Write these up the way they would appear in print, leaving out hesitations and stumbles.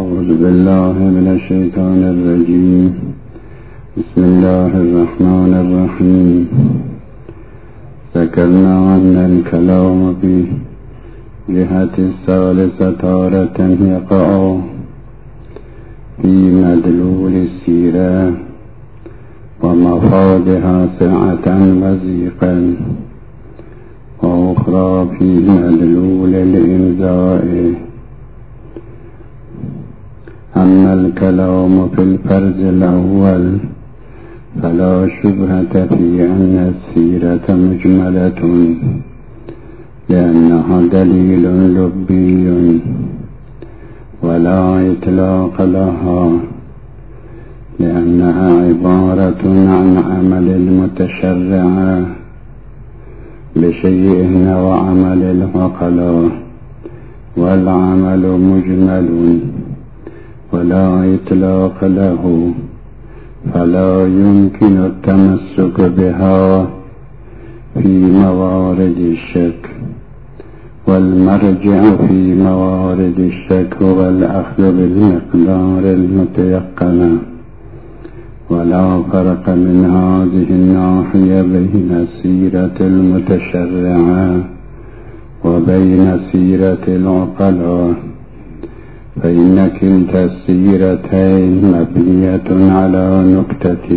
أعوذ بالله من الشيطان الرجيم. بسم الله الرحمن الرحيم. ذكرنا أن الكلام في جهة الثالثة تارة يقع في مدلول السيرة ومفادها سعة وزيقا، وأخرى في مدلول الإمزاء. أما الكلام في الفرز الأول فلا شبهة في أن السيرة مجملة، لأنها دليل لبي ولا إطلاق لها، لأنها عبارة عن عمل المتشرع بشيء وعمل العقلاء، والعمل مجمل ولا إطلاق له، فلا يمكن التمسك بها في موارد الشك، والمرجع في موارد الشك هو الأخذ بالمقدار المتيقن. ولا فرق من هذه الناحية بين السيرة المتشرعة وبين سيرة العقلاء، فإن كلتا السيرتين مبنية على نكتة،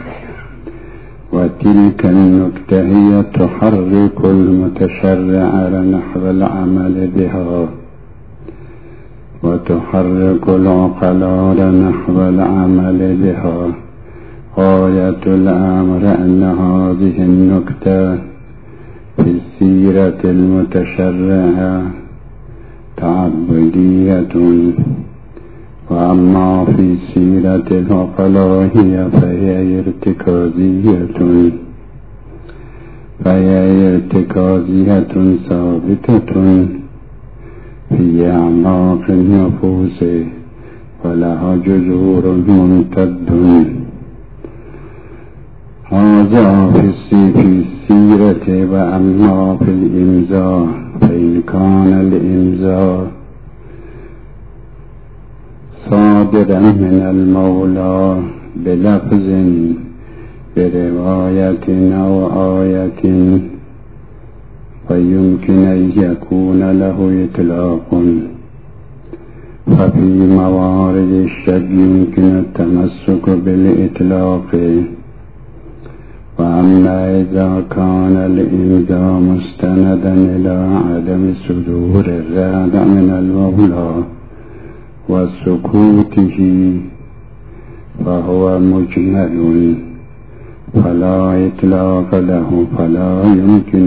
وتلك النكتة هي تحرك المتشرع نحو العمل بها، وتحرك العقلاء نحو العمل بها. غاية الأمر أن هذه النكتة في السيرة المتشرعة تعبدية، وأما في سيرة العقلاء فهي ارتكازية ثابتة في أعماق النفوس، ولها جذور ممتد. هذا في السيرة. وأما في الإمزاء فإن كان الإمزاء صادرا من المولى بلفظ برواية أو آية فيمكن أن يكون له إطلاق، ففي موارد الشك يمكن التمسك بالإطلاق. وأما إذا كان الإمزاء مستندا إلى عدم صدور الرد من المولى وسكوته فهو مجمل، فلا إطلاق له، فلا يمكن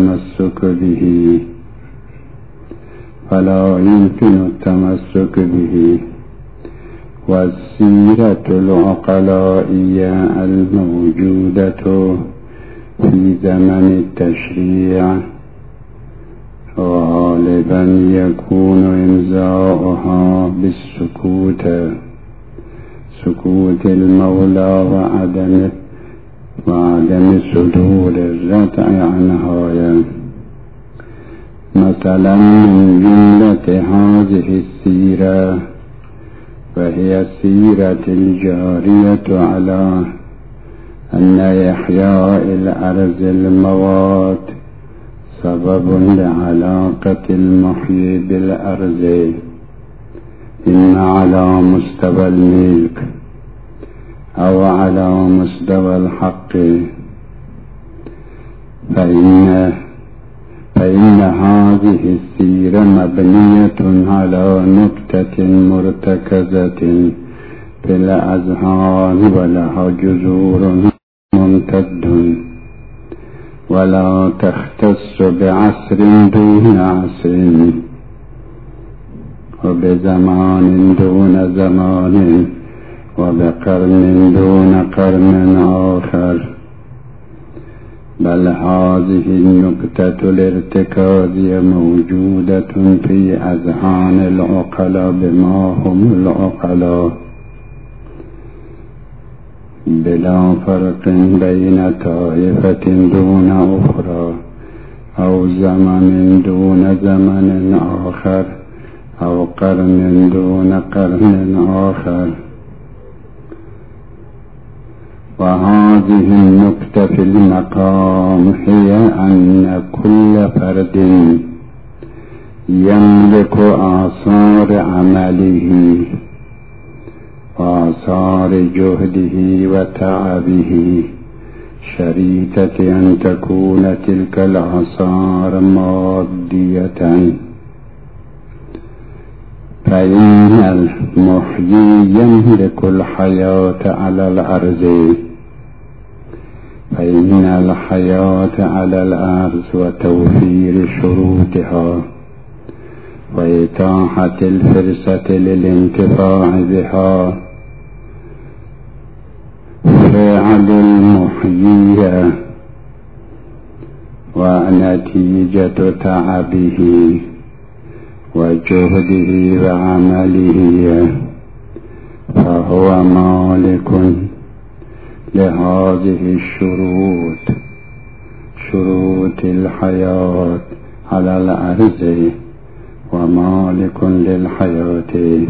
التمسك به. والسيرة العقلائية الموجودة في زمن التشريع غالبا يكون إمزاؤها سكوت المولى وعدم صدور الردع عنها. مثلا من جملة هذه السيرة فهي السيرة الجارية على أن إحياء الأرض الموات سبب لعلاقة المحيي بالأرض، إما على مستوى الملك أو على مستوى الحق. فإن هذه السيرة مبنية على نكتة مرتكزة في الأذهان، ولها جذور ممتد، ولا تختص بعصر دون عصر، وبزمان دون زمان، وبقرن دون قرن آخر، بل هذه النكتة الارتكازية موجودة في أذهان العقلاء بما هم العقلاء، بلا فرق بين طائفة دون أخرى، أو زمن دون زمن آخر، أو قرن دون قرن آخر. وهذه النكتة في المقام هي أن كل فرد يملك آثار عمله وآثار جهده وتعبه، شريطة أن تكون تلك الآثار مادية. فإن المحيي يملك الحياة على الأرض، فإن الحياة على الأرض وتوفير شروطها وإتاحة الفرصة للانتفاع بها فعل المحيي ونتيجة تعبه وجهده وعمله، فهو مالك لهذه الشروط، شروط الحياة على الأرض، ومالك للحياة.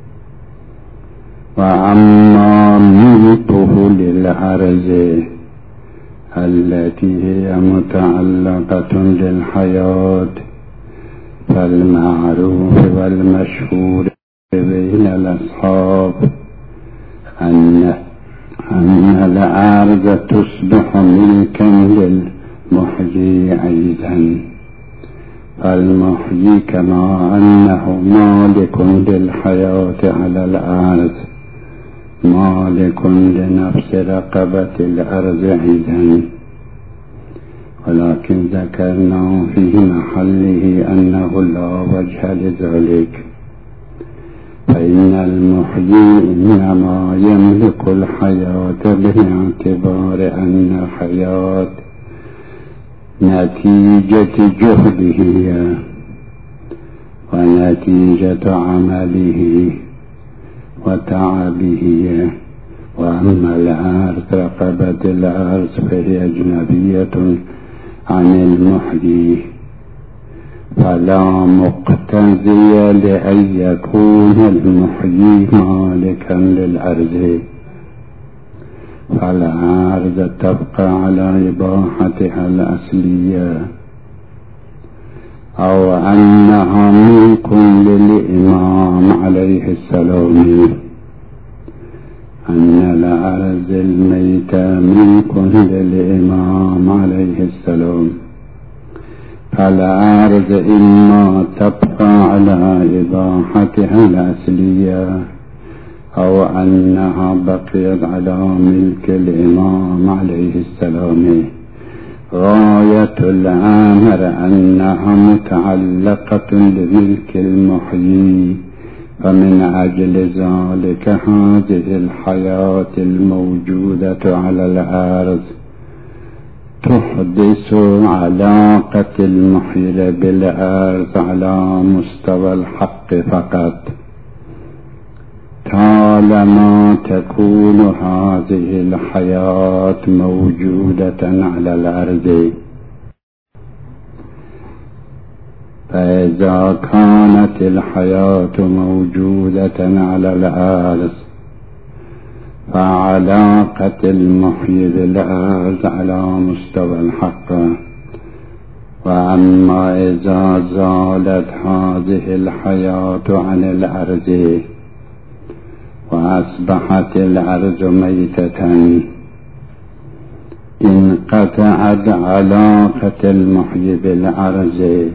وأما ملكه للأرض التي هي متعلقة بالحياة، فالمعروف والمشهور بين الأصحاب أن الأرض تصبح ملكا للمحيي أيضا، فالمحيي كما أنه مالك للحياة على الأرض مالك لنفس رقبة الأرض أيضا. ولكن ذكرنا في محله أنه لا وجه لذلك، فإن المحيي إنما يملك الحياة باعتبار أن الحياة نتيجة جهده ونتيجة عمله وتعبه. وأما الأرض رقبة الأرض فهي أجنبية عن المحيي، فلا مقتضي لأن يكون المحيي مالكا للأرض، فالأرض تبقى على إباحتها الأصلية، أو أنها ملك للإمام عليه السلام، أن الأرض الميتة ملك للإمام عليه السلام، فالأرض إما تبقى على إباحتها الأصلية أو أنها بقيت على ملك الإمام عليه السلام. غاية الأمر أنها متعلقة بملك المحيي، فمن أجل ذلك هذه الحياة الموجودة على الأرض تحدث علاقة المحيي بالأرض على مستوى الحق فقط، طالما تكون هذه الحياة موجودة على الأرض. فإذا كانت الحياة موجودة على الأرض فعلاقة المحيي بالأرض على مستوى الحق. وأما إذا زالت هذه الحياة عن الأرض وأصبحت الأرض ميتة، انقطعت علاقة المحيي بالأرض،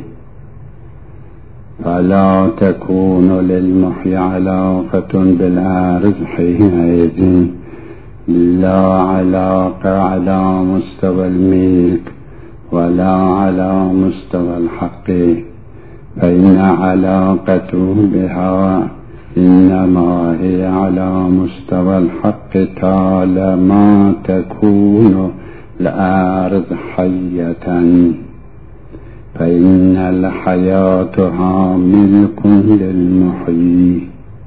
فلا تكون للمحيي علاقة بالأرض حينئذ، لا علاقة على مستوى الملك ولا على مستوى الحق، فإن علاقته بها إنما هي على مستوى الحق طالما تكون الأرض حية، فإن الحياة ملك للمحيي،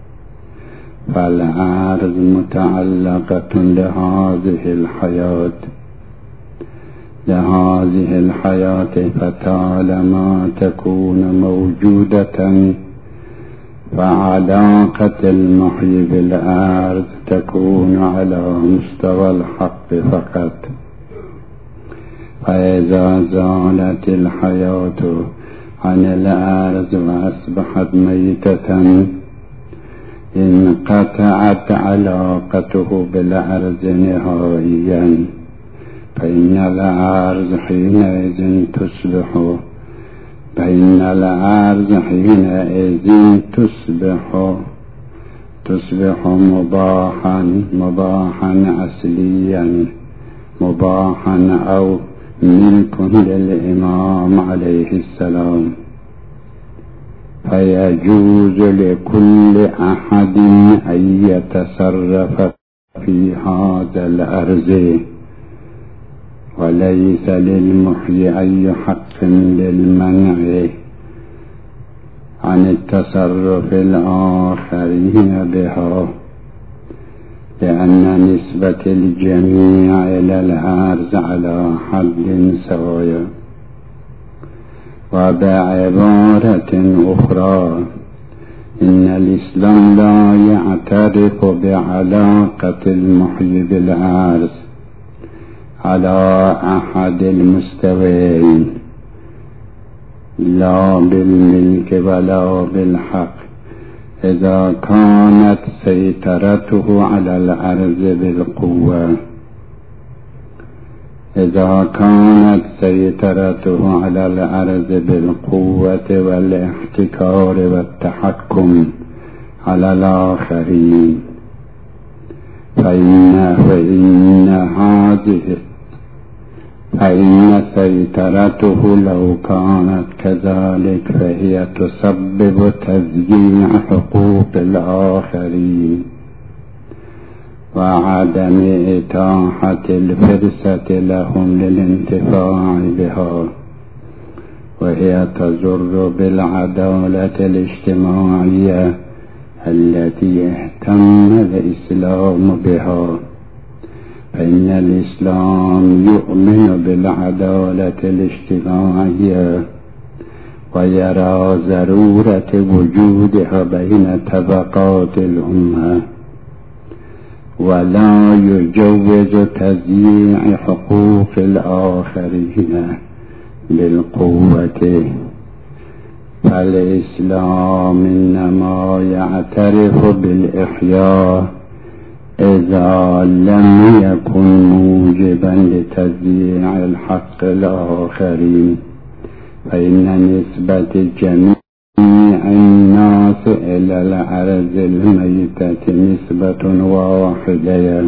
فالأرض متعلقة لهذه الحياة، فطالما تكون موجودة فعلاقة المحيي بالأرض تكون على مستوى الحق فقط. فإذا زالت الحياة عن الأرض وأصبحت ميتة انقطعت علاقته بالأرض نهائيا، فإن الأرض حينئذ تصبح مباحا أصليا، مباحا أو ملك للإمام عليه السلام. فيجوز لكل أحد أن يتصرف في هذا الأرض، وليس للمحيي أي حق للمنع عن التصرف الآخرين بها، لأن نسبة الجميع إلى الأرض على حد سواء. وبعبارة أخرى، إن الإسلام لا يعترف بعلاقة المحيي بالأرض على أحد المستويين، لا بالملك ولا بالحق، إذا كانت سيطرته على الأرض بالقوة والاحتكار والتحكم على الآخرين، فإن سيطرته لو كانت كذلك فهي تسبب تضييع حقوق الآخرين وعدم إتاحة الفرصة لهم للانتفاع بها، وهي تضر بالعدالة الاجتماعية التي اهتم الإسلام بها. فإن الإسلام يؤمن بالعدالة الاجتماعية ويرى ضرورة وجودها بين طبقات الأمة، ولا يجوز تضييع حقوق الآخرين بالقوة. فالإسلام إنما يعترف بالإحياء إذا لم يكن موجبا لتضييع الحق الآخرين، فإن نسبة جميع الناس إلى الأرض الميتة نسبة واحدة،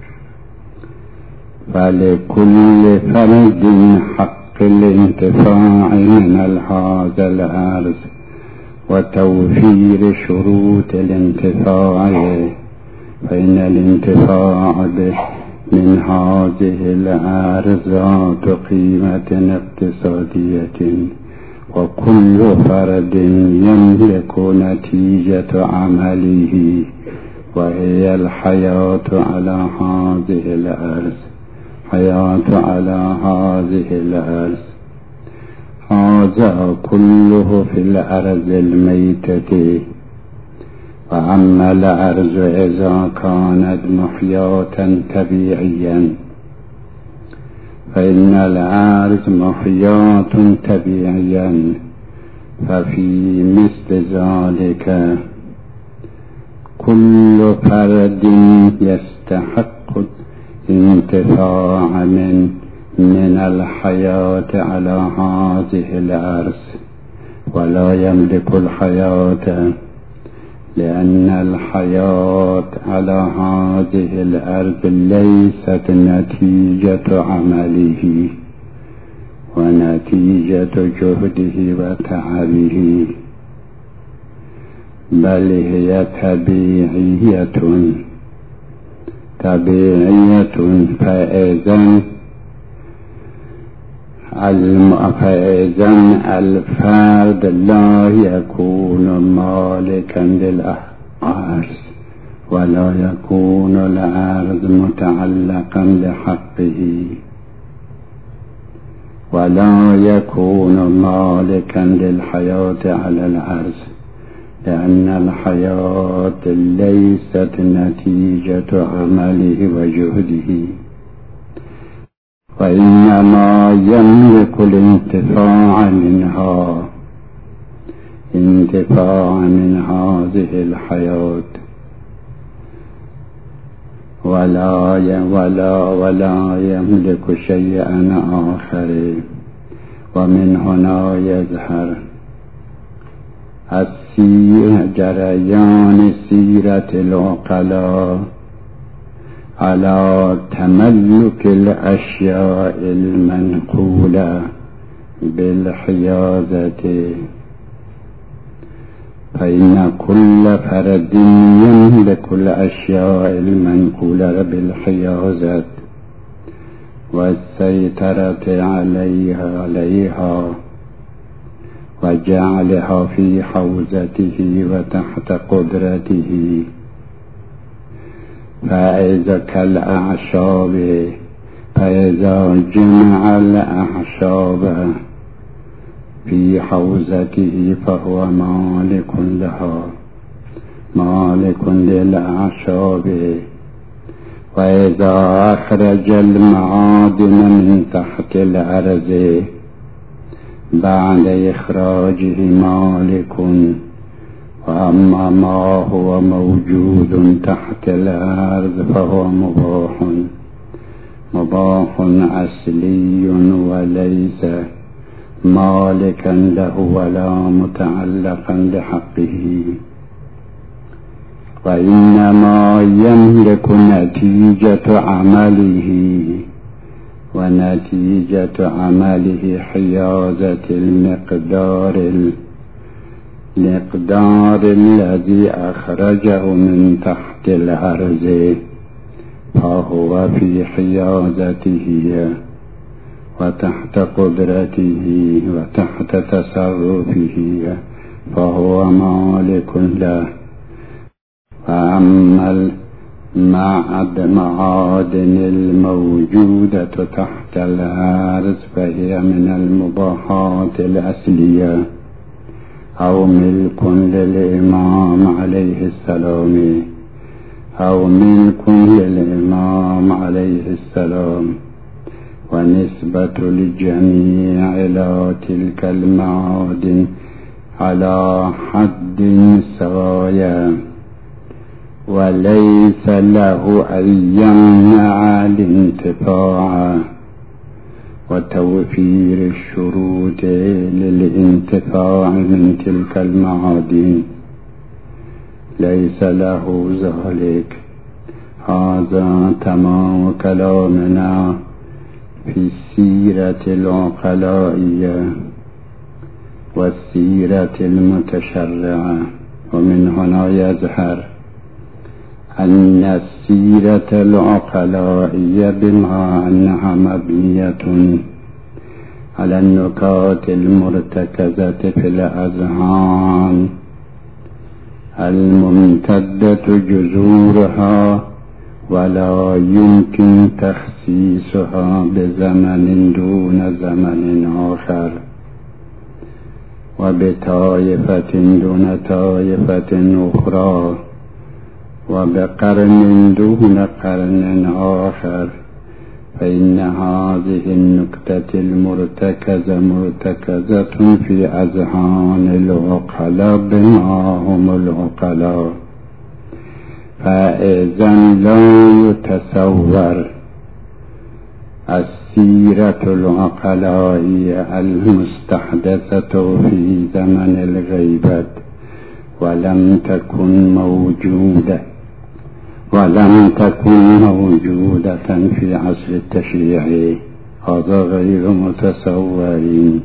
فلكل فرد حق الانتفاع من هذا الأرض وتوفير شروط الانتفاع، فإن الانتفاع من هذه الأرض ذات قيمة اقتصادية، وكل فرد يملك نتيجة عمله، وهي الحياة على هذه الأرض. هذا كله في الأرض الميتة. وأما الأرض إذا كانت محياة طبيعيا، فإن الأرض محياة طبيعيا، ففي مثل ذلك كل فرد يستحق الانتفاع من الحياة على هذه الأرض، ولا يملك الحياة، لأن الحياة على هذه الأرض ليست نتيجة عمله ونتيجة جهده وتعبه، بل هي طبيعية. فإذن الفرد لا يكون مالكا للأرض، ولا يكون الأرض متعلقا بحقه، ولا يكون مالكا للحياة على الأرض، لأن الحياة ليست نتيجة عمله وجهده، وإنما يملك الانتفاع من هذه الحياة، ولا يملك شيئا آخر. ومن هنا يظهر جريان سيرة العقلاء على تملك الأشياء المنقولة بالحيازة، فإن كل فرد يملك الأشياء المنقولة بالحيازة والسيطرة عليها وجعلها في حوزته وتحت قدرته. فإذا جمع الأعشاب في حوزته فهو مالك للأعشاب. وإذا أخرج المعادن من تحت الأرض بعد إخراجه مالك. وأما ما هو موجود تحت الأرض فهو مباح أصلي، وليس مالكا له ولا متعلقا لحقه، وإنما يملك نتيجة عمله، ونتيجة عمله حيازة المقدار الذي أخرجه من تحت الأرض، فهو في حيازته وتحت قدرته وتحت تصرفه، فهو مالك له. فأما المعادن الموجودة تحت الأرض فهي من المباحات الأصلية، أو ملك للإمام عليه السلام، ونسبة الجميع إلى تلك المعادن على حد سوايا، وليس له أن يمنع الانتفاع وتوفير الشروط للانتفاع من تلك المعادن، ليس له ذلك. هذا تمام كلامنا في السيرة العقلائية والسيرة المتشرعة. ومن هنا يظهر أن السيرة العقلائية بما أنها مبنية على النكات المرتكزة في الأذهان الممتدة جذورها، ولا يمكن تخصيصها بزمن دون زمن آخر، وبطائفة دون طائفة أخرى، وبقرن دون قرن آخر، فإن هذه النكتة المرتكزة مرتكزة في أذهان العقلاء بما هم العقلاء. فإذا لا يتصور السيرة العقلائية المستحدثة في زمن الغيبة ولم تكن موجودة في عصر التشريع، هذا غير متصور،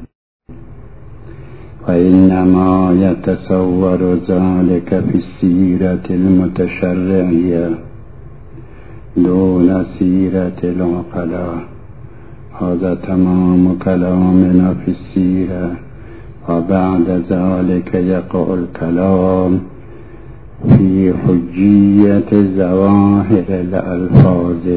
وإنما يتصور ذلك في السيرة المتشرعية دون سيرة العقلاء. هذا تمام كلامنا في السيرة. وبعد ذلك يقع الكلام في حجية ظواهر الألفاظ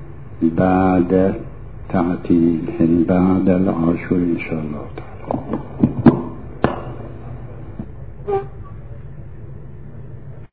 بعد تعطيل بعد العاشر إن شاء الله تعالى.